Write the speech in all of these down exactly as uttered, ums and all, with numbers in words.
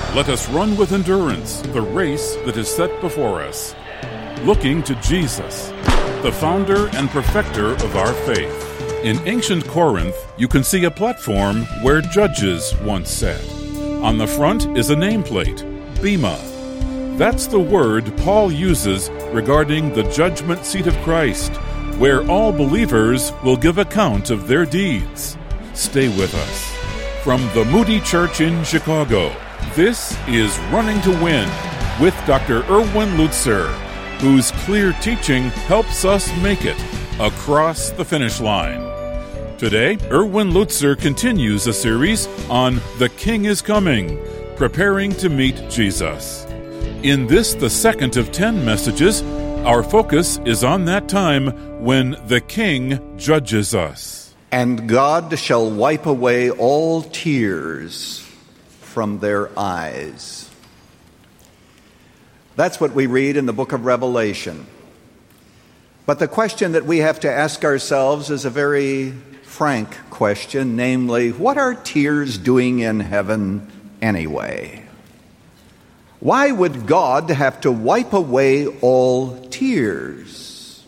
Let us run with endurance the race that is set before us, looking to Jesus, the founder and perfecter of our faith. In ancient Corinth, you can see a platform where judges once sat. On the front is a nameplate, Bema. That's the word Paul uses regarding the judgment seat of Christ, where all believers will give account of their deeds. Stay with us. From the Moody Church in Chicago, this is Running to Win with Doctor Erwin Lutzer, whose clear teaching helps us make it across the finish line. Today, Erwin Lutzer continues a series on The King is Coming, preparing to meet Jesus. In this, the second of ten messages, our focus is on that time when the King judges us. And God shall wipe away all tears from their eyes. That's what we read in the book of Revelation. But the question that we have to ask ourselves is a very frank question, namely, what are tears doing in heaven anyway? Why would God have to wipe away all tears?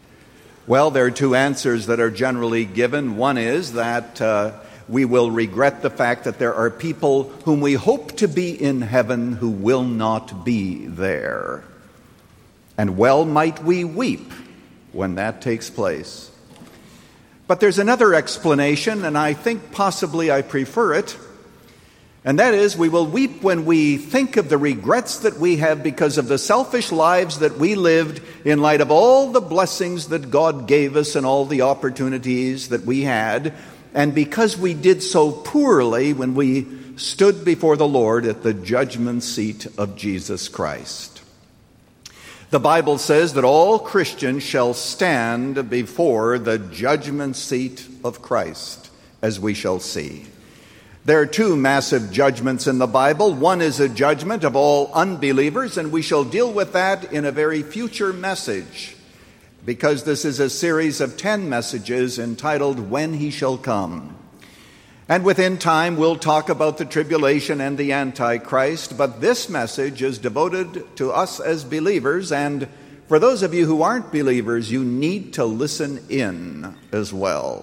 Well, there are two answers that are generally given. One is that uh, we will regret the fact that there are people whom we hope to be in heaven who will not be there. And well might we weep when that takes place. But there's another explanation, and I think possibly I prefer it. And that is, we will weep when we think of the regrets that we have because of the selfish lives that we lived in light of all the blessings that God gave us and all the opportunities that we had, and because we did so poorly when we stood before the Lord at the judgment seat of Jesus Christ. The Bible says that all Christians shall stand before the judgment seat of Christ, as we shall see. There are two massive judgments in the Bible. One is a judgment of all unbelievers, and we shall deal with that in a very future message, because this is a series of ten messages entitled, When He Shall Come. And within time, we'll talk about the tribulation and the Antichrist, but this message is devoted to us as believers, and for those of you who aren't believers, you need to listen in as well.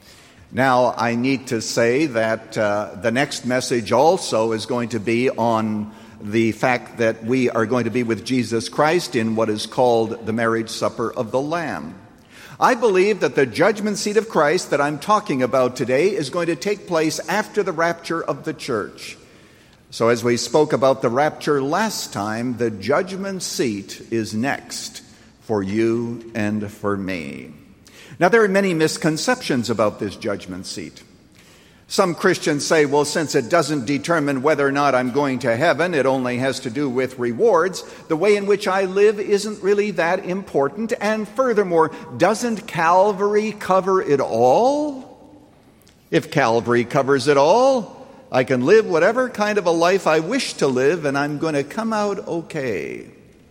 Now, I need to say that uh, the next message also is going to be on the fact that we are going to be with Jesus Christ in what is called the marriage supper of the Lamb. I believe that the judgment seat of Christ that I'm talking about today is going to take place after the rapture of the church. So as we spoke about the rapture last time, the judgment seat is next for you and for me. Now, there are many misconceptions about this judgment seat. Some Christians say, well, since it doesn't determine whether or not I'm going to heaven, it only has to do with rewards. The way in which I live isn't really that important. And furthermore, doesn't Calvary cover it all? If Calvary covers it all, I can live whatever kind of a life I wish to live, and I'm going to come out okay.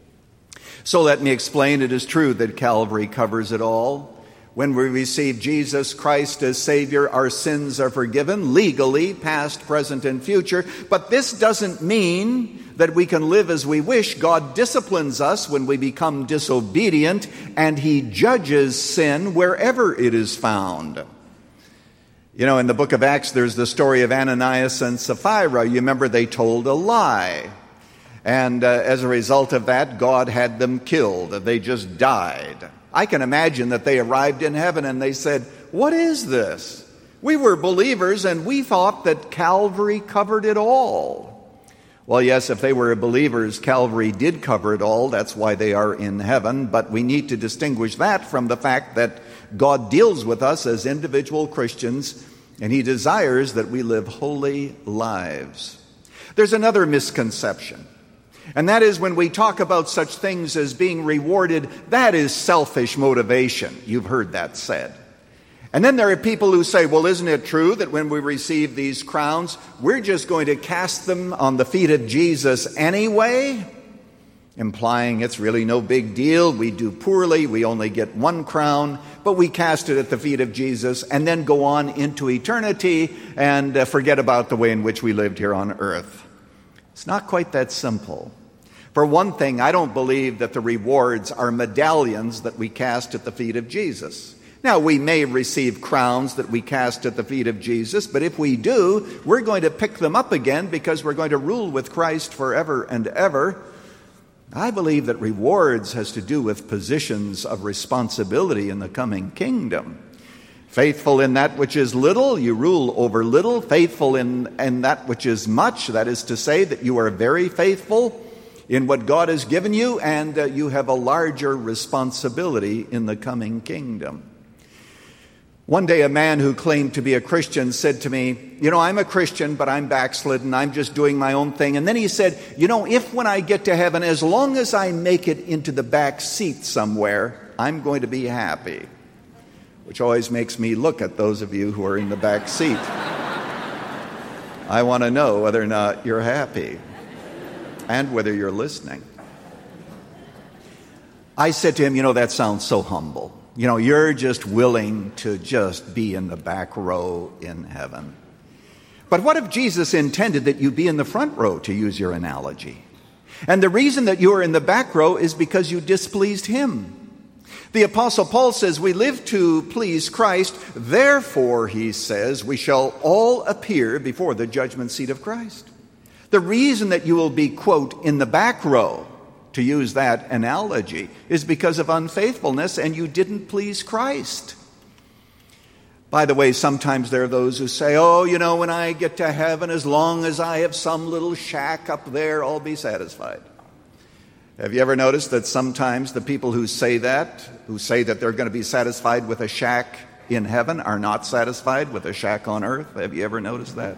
So let me explain. It is true that Calvary covers it all. When we receive Jesus Christ as Savior, our sins are forgiven legally, past, present, and future. But this doesn't mean that we can live as we wish. God disciplines us when we become disobedient, and He judges sin wherever it is found. You know, in the book of Acts, there's the story of Ananias and Sapphira. You remember they told a lie. And uh, as a result of that, God had them killed. They just died. I can imagine that they arrived in heaven and they said, what is this? We were believers and we thought that Calvary covered it all. Well, yes, if they were believers, Calvary did cover it all. That's why they are in heaven. But we need to distinguish that from the fact that God deals with us as individual Christians, and He desires that we live holy lives. There's another misconception. And that is when we talk about such things as being rewarded, that is selfish motivation. You've heard that said. And then there are people who say, well, isn't it true that when we receive these crowns, we're just going to cast them on the feet of Jesus anyway? Implying it's really no big deal. We do poorly. We only get one crown, but we cast it at the feet of Jesus and then go on into eternity and uh, forget about the way in which we lived here on earth. It's not quite that simple. For one thing, I don't believe that the rewards are medallions that we cast at the feet of Jesus. Now, we may receive crowns that we cast at the feet of Jesus, but if we do, we're going to pick them up again because we're going to rule with Christ forever and ever. I believe that rewards has to do with positions of responsibility in the coming kingdom. Faithful in that which is little, you rule over little. Faithful in, in that which is much, that is to say that you are very faithful in what God has given you, and uh, you have a larger responsibility in the coming kingdom. One day a man who claimed to be a Christian said to me, you know, I'm a Christian, but I'm backslidden. I'm just doing my own thing. And then he said, you know, if when I get to heaven, as long as I make it into the back seat somewhere, I'm going to be happy. Which always makes me look at those of you who are in the back seat. I want to know whether or not you're happy and whether you're listening. I said to him, you know, that sounds so humble. You know, you're just willing to just be in the back row in heaven. But what if Jesus intended that you be in the front row, to use your analogy? And the reason that you are in the back row is because you displeased him. The Apostle Paul says we live to please Christ. Therefore, he says, we shall all appear before the judgment seat of Christ. The reason that you will be, quote, in the back row, to use that analogy, is because of unfaithfulness and you didn't please Christ. By the way, sometimes there are those who say, oh, you know, when I get to heaven, as long as I have some little shack up there, I'll be satisfied. Have you ever noticed that sometimes the people who say that, who say that they're going to be satisfied with a shack in heaven, are not satisfied with a shack on earth? Have you ever noticed that?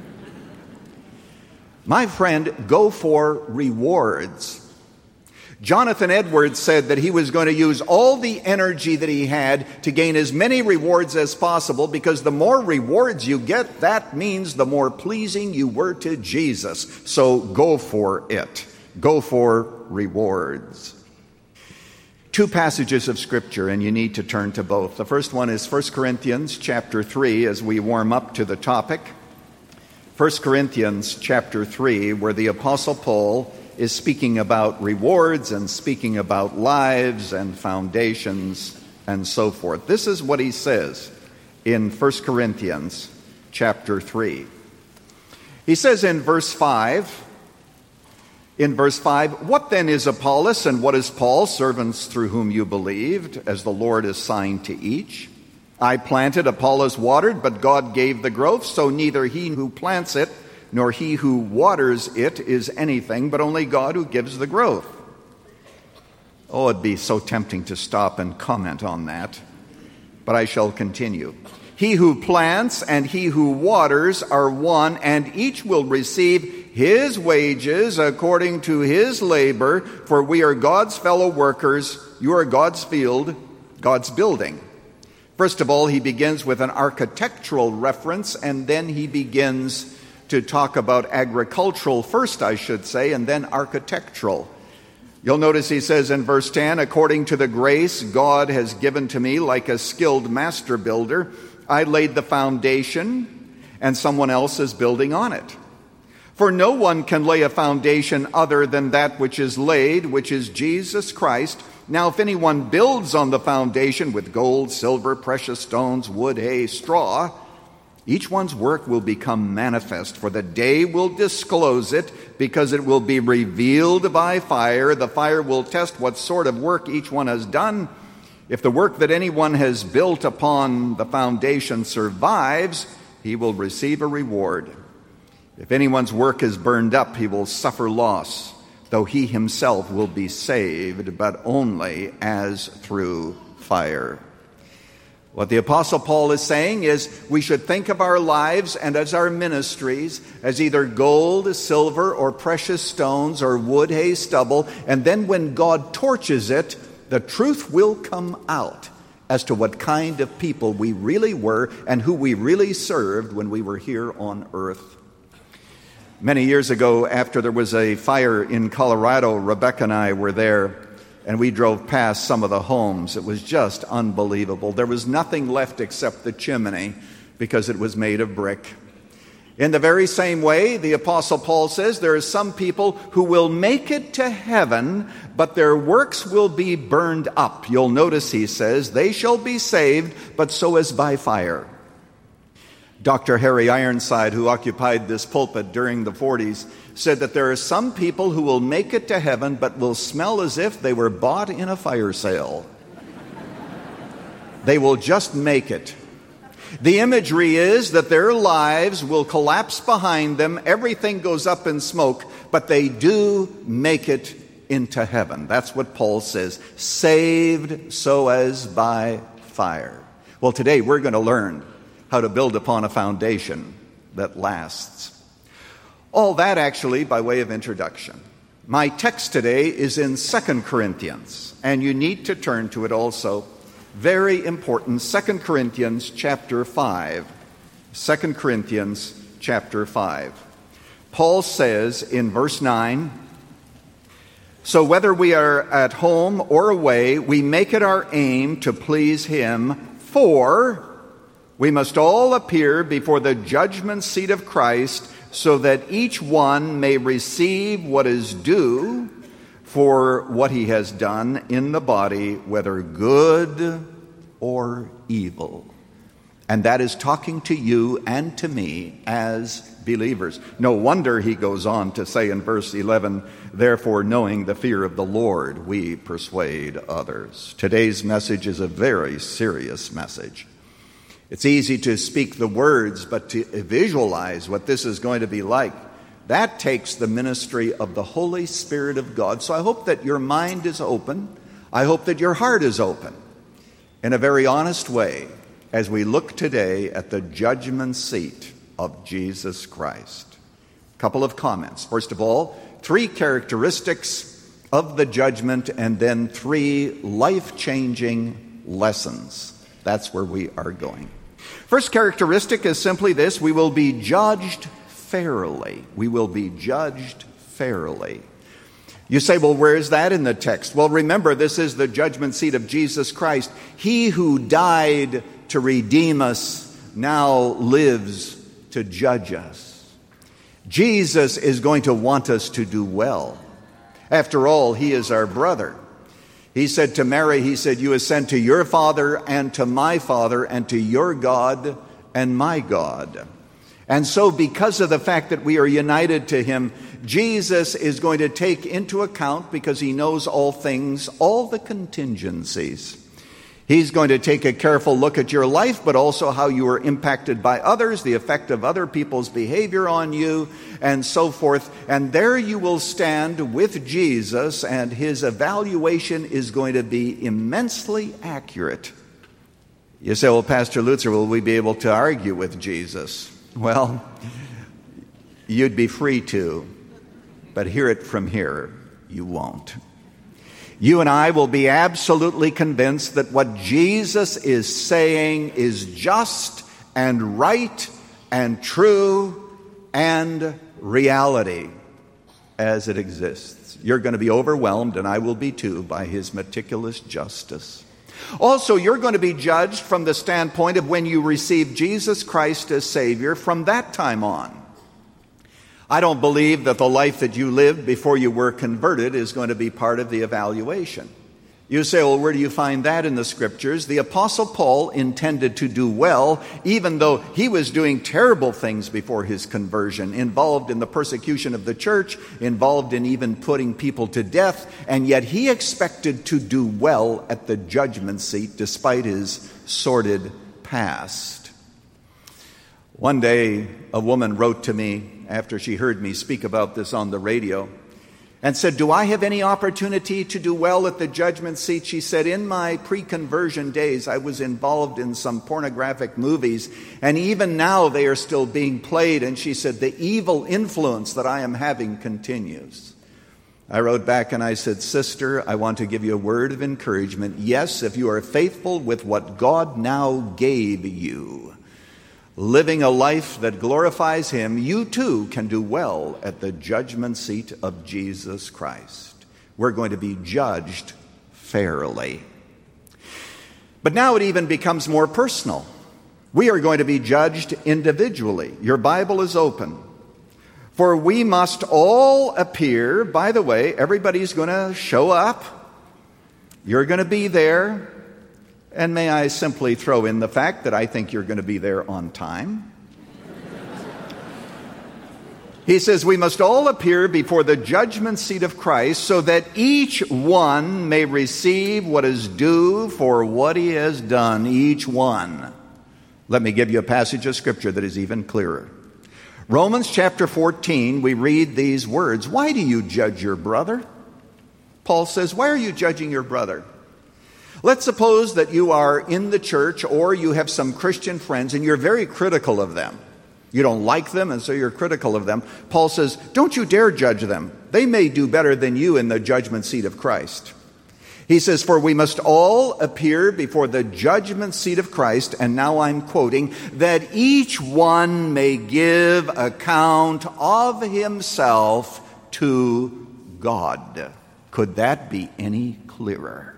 My friend, go for rewards. Jonathan Edwards said that he was going to use all the energy that he had to gain as many rewards as possible, because the more rewards you get, that means the more pleasing you were to Jesus. So go for it. Go for rewards. Two passages of Scripture, and you need to turn to both. The first one is First Corinthians chapter three, as we warm up to the topic. First Corinthians chapter three, where the Apostle Paul is speaking about rewards and speaking about lives and foundations and so forth. This is what he says in First Corinthians chapter three. He says in verse five, in verse five, what then is Apollos and what is Paul, servants through whom you believed, as the Lord assigned to each? I planted, Apollos watered, but God gave the growth, so neither he who plants it nor he who waters it is anything, but only God who gives the growth. Oh, it'd be so tempting to stop and comment on that, but I shall continue. He who plants and he who waters are one, and each will receive his wages according to his labor, for we are God's fellow workers. You are God's field, God's building. First of all, he begins with an architectural reference, and then he begins to talk about agricultural first, I should say, and then architectural. You'll notice he says in verse ten, according to the grace God has given to me like a skilled master builder, I laid the foundation, and someone else is building on it. For no one can lay a foundation other than that which is laid, which is Jesus Christ. Now if anyone builds on the foundation with gold, silver, precious stones, wood, hay, straw, each one's work will become manifest, for the day will disclose it, because it will be revealed by fire. The fire will test what sort of work each one has done. If the work that anyone has built upon the foundation survives, he will receive a reward. If anyone's work is burned up, he will suffer loss, though he himself will be saved, but only as through fire. What the Apostle Paul is saying is we should think of our lives and as our ministries as either gold, silver, or precious stones, or wood, hay, stubble, and then when God torches it, the truth will come out as to what kind of people we really were and who we really served when we were here on earth. Many years ago, after there was a fire in Colorado, Rebecca and I were there, and we drove past some of the homes. It was just unbelievable. There was nothing left except the chimney, because it was made of brick. In the very same way, the Apostle Paul says there are some people who will make it to heaven, but their works will be burned up. You'll notice he says, they shall be saved, but so as by fire. Doctor Harry Ironside, who occupied this pulpit during the forties, said that there are some people who will make it to heaven, but will smell as if they were bought in a fire sale. They will just make it. The imagery is that their lives will collapse behind them, everything goes up in smoke, but they do make it into heaven. That's what Paul says, saved so as by fire. Well, today we're going to learn how to build upon a foundation that lasts. All that actually by way of introduction. My text today is in Second Corinthians, and you need to turn to it also. Very important, Second Corinthians chapter five. Second Corinthians chapter five. Paul says in verse nine, so whether we are at home or away, we make it our aim to please him, for we must all appear before the judgment seat of Christ, so that each one may receive what is due for what he has done in the body, whether good or evil. And that is talking to you and to me as believers. No wonder he goes on to say in verse eleven, therefore, knowing the fear of the Lord, we persuade others. Today's message is a very serious message. It's easy to speak the words, but to visualize what this is going to be like, that takes the ministry of the Holy Spirit of God. So I hope that your mind is open. I hope that your heart is open in a very honest way as we look today at the judgment seat of Jesus Christ. A couple of comments. First of all, three characteristics of the judgment and then three life-changing lessons. That's where we are going. First characteristic is simply this: we will be judged fairly. We will be judged fairly. You say, well, where is that in the text? Well, remember, this is the judgment seat of Jesus Christ. He who died to redeem us now lives to judge us. Jesus is going to want us to do well. After all, he is our brother. He said to Mary, he said, you ascend to your Father and to my Father and to your God and my God. And so because of the fact that we are united to him, Jesus is going to take into account, because he knows all things, all the contingencies. He's going to take a careful look at your life, but also how you are impacted by others, the effect of other people's behavior on you, and so forth. And there you will stand with Jesus, and his evaluation is going to be immensely accurate. You say, well, Pastor Lutzer, will we be able to argue with Jesus? Well, you'd be free to, but hear it from here, you won't. You and I will be absolutely convinced that what Jesus is saying is just and right and true and reality as it exists. You're going to be overwhelmed, and I will be too, by his meticulous justice. Also, you're going to be judged from the standpoint of when you receive Jesus Christ as Savior from that time on. I don't believe that the life that you lived before you were converted is going to be part of the evaluation. You say, well, where do you find that in the Scriptures? The Apostle Paul intended to do well, even though he was doing terrible things before his conversion, involved in the persecution of the church, involved in even putting people to death, and yet he expected to do well at the judgment seat despite his sordid past. One day, a woman wrote to me after she heard me speak about this on the radio and said, do I have any opportunity to do well at the judgment seat? She said, in my pre-conversion days, I was involved in some pornographic movies, and even now they are still being played. And she said, the evil influence that I am having continues. I wrote back and I said, sister, I want to give you a word of encouragement. Yes, if you are faithful with what God now gave you, living a life that glorifies him, you too can do well at the judgment seat of Jesus Christ. We're going to be judged fairly. But now it even becomes more personal. We are going to be judged individually. Your Bible is open. For we must all appear. By the way, everybody's going to show up. You're going to be there. And may I simply throw in the fact that I think you're going to be there on time. He says, we must all appear before the judgment seat of Christ so that each one may receive what is due for what he has done, each one. Let me give you a passage of Scripture that is even clearer. Romans chapter fourteen, we read these words. Why do you judge your brother? Paul says, why are you judging your brother? Let's suppose that you are in the church or you have some Christian friends and you're very critical of them. You don't like them and so you're critical of them. Paul says, don't you dare judge them. They may do better than you in the judgment seat of Christ. He says, for we must all appear before the judgment seat of Christ, and now I'm quoting, that each one may give account of himself to God. Could that be any clearer?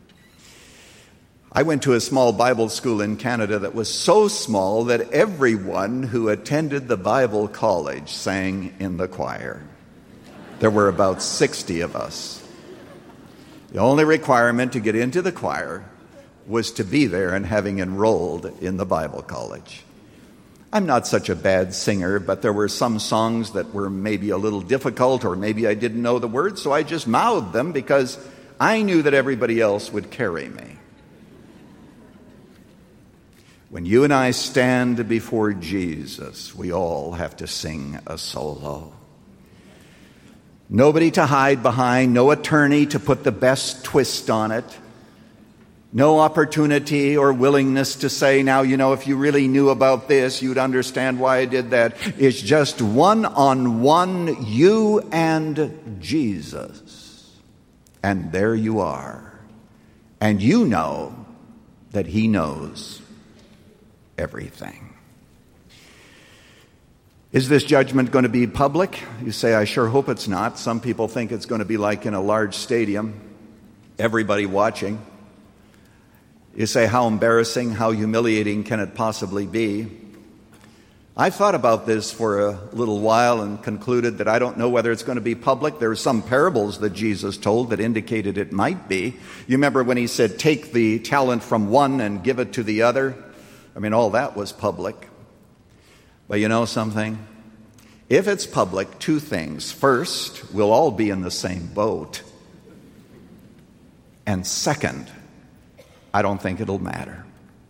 I went to a small Bible school in Canada that was so small that everyone who attended the Bible college sang in the choir. There were about sixty of us. The only requirement to get into the choir was to be there and having enrolled in the Bible college. I'm not such a bad singer, but there were some songs that were maybe a little difficult, or maybe I didn't know the words, so I just mouthed them because I knew that everybody else would carry me. When you and I stand before Jesus, we all have to sing a solo. Nobody to hide behind, no attorney to put the best twist on it, no opportunity or willingness to say, now, you know, if you really knew about this, you'd understand why I did that. It's just one-on-one, you and Jesus. And there you are. And you know that He knows everything. Is this judgment going to be public? You say, I sure hope it's not. Some people think it's going to be like in a large stadium, everybody watching. You say, how embarrassing, how humiliating can it possibly be? I've thought about this for a little while and concluded that I don't know whether it's going to be public. There are some parables that Jesus told that indicated it might be. You remember when He said, take the talent from one and give it to the other? I mean, all that was public. But you know something? If it's public, two things. First, we'll all be in the same boat. And second, I don't think it'll matter.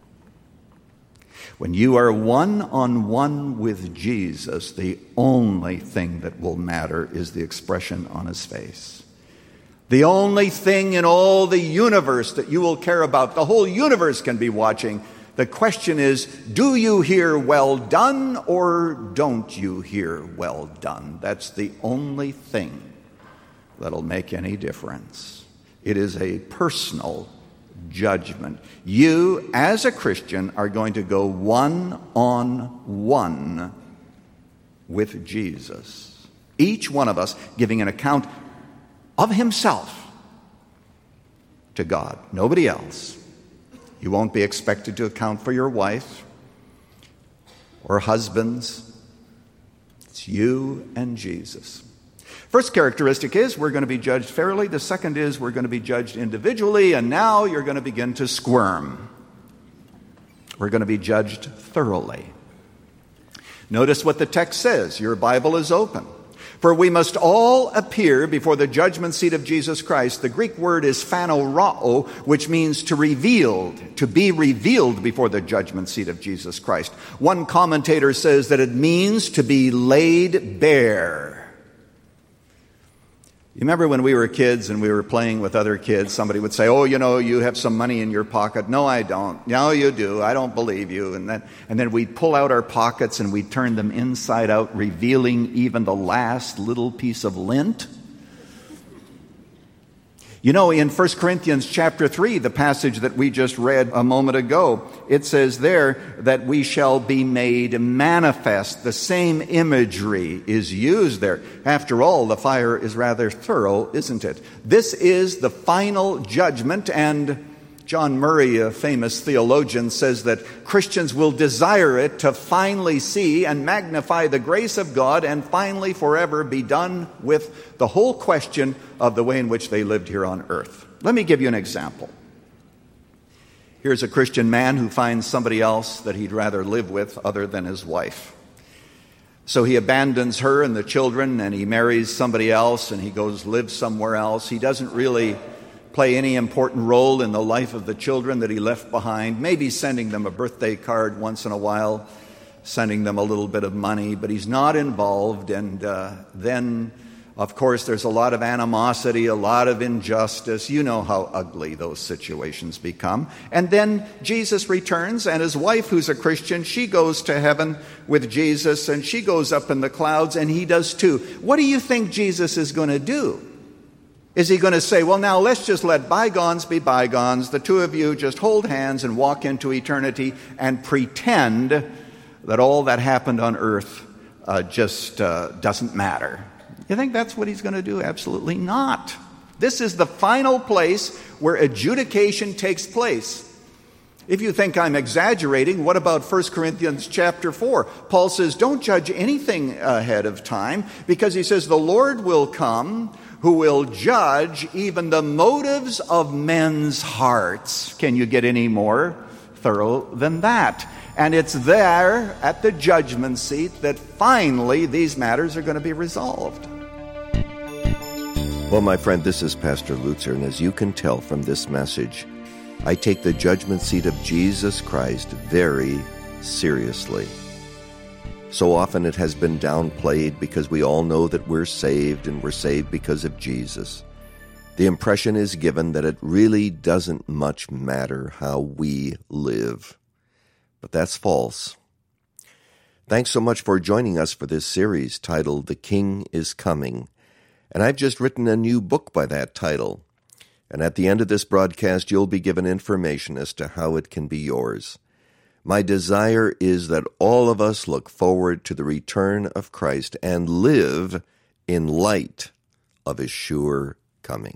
When you are one-on-one with Jesus, the only thing that will matter is the expression on His face. The only thing in all the universe that you will care about, the whole universe can be watching. The question is, do you hear well done or don't you hear well done? That's the only thing that'll make any difference. It is a personal judgment. You, as a Christian, are going to go one-on-one with Jesus. Each one of us giving an account of himself to God, nobody else. You won't be expected to account for your wife or husbands. It's you and Jesus. First characteristic is we're going to be judged fairly. The second is we're going to be judged individually. And now you're going to begin to squirm. We're going to be judged thoroughly. Notice what the text says. Your Bible is open. For we must all appear before the judgment seat of Jesus Christ. The Greek word is phanorao, which means to revealed, to be revealed before the judgment seat of Jesus Christ. One commentator says that it means to be laid bare. You remember when we were kids and we were playing with other kids, somebody would say, oh, you know, you have some money in your pocket. No, I don't. No, you do. I don't believe you. And then, and then we'd pull out our pockets and we'd turn them inside out, revealing even the last little piece of lint. You know, in First Corinthians chapter three, the passage that we just read a moment ago, it says there that we shall be made manifest. The same imagery is used there. After all, the fire is rather thorough, isn't it? This is the final judgment, and John Murray, a famous theologian, says that Christians will desire it to finally see and magnify the grace of God and finally forever be done with the whole question of the way in which they lived here on earth. Let me give you an example. Here's a Christian man who finds somebody else that he'd rather live with other than his wife. So he abandons her and the children and he marries somebody else and he goes live somewhere else. He doesn't really play any important role in the life of the children that he left behind, maybe sending them a birthday card once in a while, sending them a little bit of money, but he's not involved. And uh, then, of course, there's a lot of animosity, a lot of injustice. You know how ugly those situations become. And then Jesus returns, and his wife, who's a Christian, she goes to heaven with Jesus, and she goes up in the clouds, and he does too. What do you think Jesus is going to do? Is he going to say, well, now let's just let bygones be bygones. The two of you just hold hands and walk into eternity and pretend that all that happened on earth uh, just uh, doesn't matter. You think that's what he's going to do? Absolutely not. This is the final place where adjudication takes place. If you think I'm exaggerating, what about First Corinthians chapter four? Paul says, don't judge anything ahead of time, because he says the Lord will come who will judge even the motives of men's hearts. Can you get any more thorough than that? And it's there at the judgment seat that finally these matters are going to be resolved. Well, my friend, this is Pastor Lutzer, and as you can tell from this message, I take the judgment seat of Jesus Christ very seriously. So often it has been downplayed because we all know that we're saved, and we're saved because of Jesus. The impression is given that it really doesn't much matter how we live. But that's false. Thanks so much for joining us for this series titled The King is Coming. And I've just written a new book by that title. And at the end of this broadcast, you'll be given information as to how it can be yours. My desire is that all of us look forward to the return of Christ and live in light of his sure coming.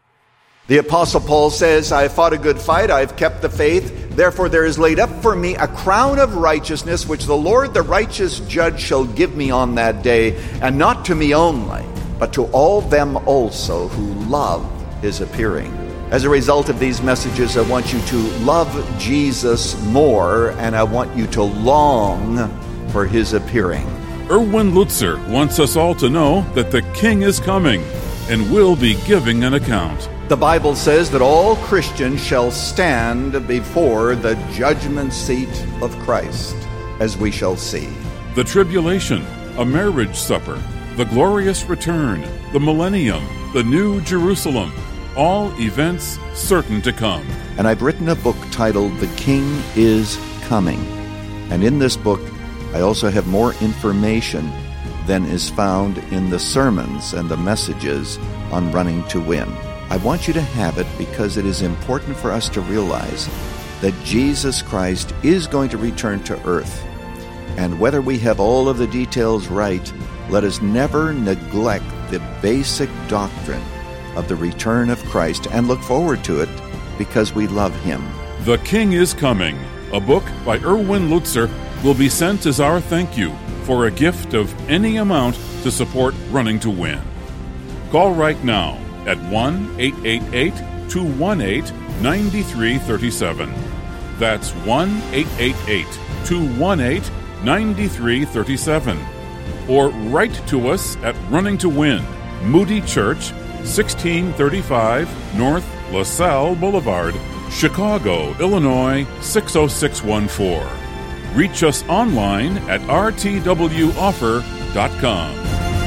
The Apostle Paul says, I have fought a good fight, I have kept the faith, therefore there is laid up for me a crown of righteousness, which the Lord, the righteous judge, shall give me on that day, and not to me only, but to all them also who love his appearing. As a result of these messages, I want you to love Jesus more, and I want you to long for his appearing. Erwin Lutzer wants us all to know that the King is coming and will be giving an account. The Bible says that all Christians shall stand before the judgment seat of Christ, as we shall see. The tribulation, a marriage supper, the glorious return, the millennium, the new Jerusalem, all events certain to come. And I've written a book titled The King is Coming. And in this book, I also have more information than is found in the sermons and the messages on Running to Win. I want you to have it because it is important for us to realize that Jesus Christ is going to return to earth. And whether we have all of the details right, let us never neglect the basic doctrine of the return of Christ and look forward to it because we love him. The King is Coming, a book by Erwin Lutzer, will be sent as our thank you for a gift of any amount to support Running to Win. Call right now at one eight eight eight, two one eight, nine three three seven. That's one eight eight eight, two one eight, nine three three seven. Or write to us at Running to Win, Moody Church, sixteen thirty-five North LaSalle Boulevard, Chicago, Illinois, six oh six one four. Reach us online at r t w offer dot com.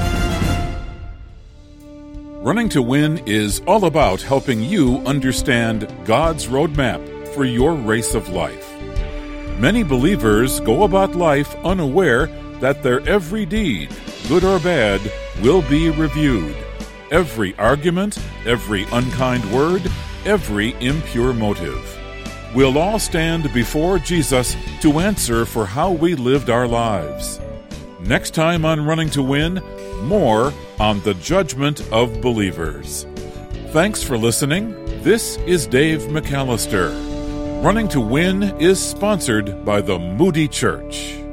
Running to Win is all about helping you understand God's roadmap for your race of life. Many believers go about life unaware that their every deed, good or bad, will be reviewed. Every argument, every unkind word, every impure motive. We'll all stand before Jesus to answer for how we lived our lives. Next time on Running to Win, more on the judgment of believers. Thanks for listening. This is Dave McAllister. Running to Win is sponsored by the Moody Church.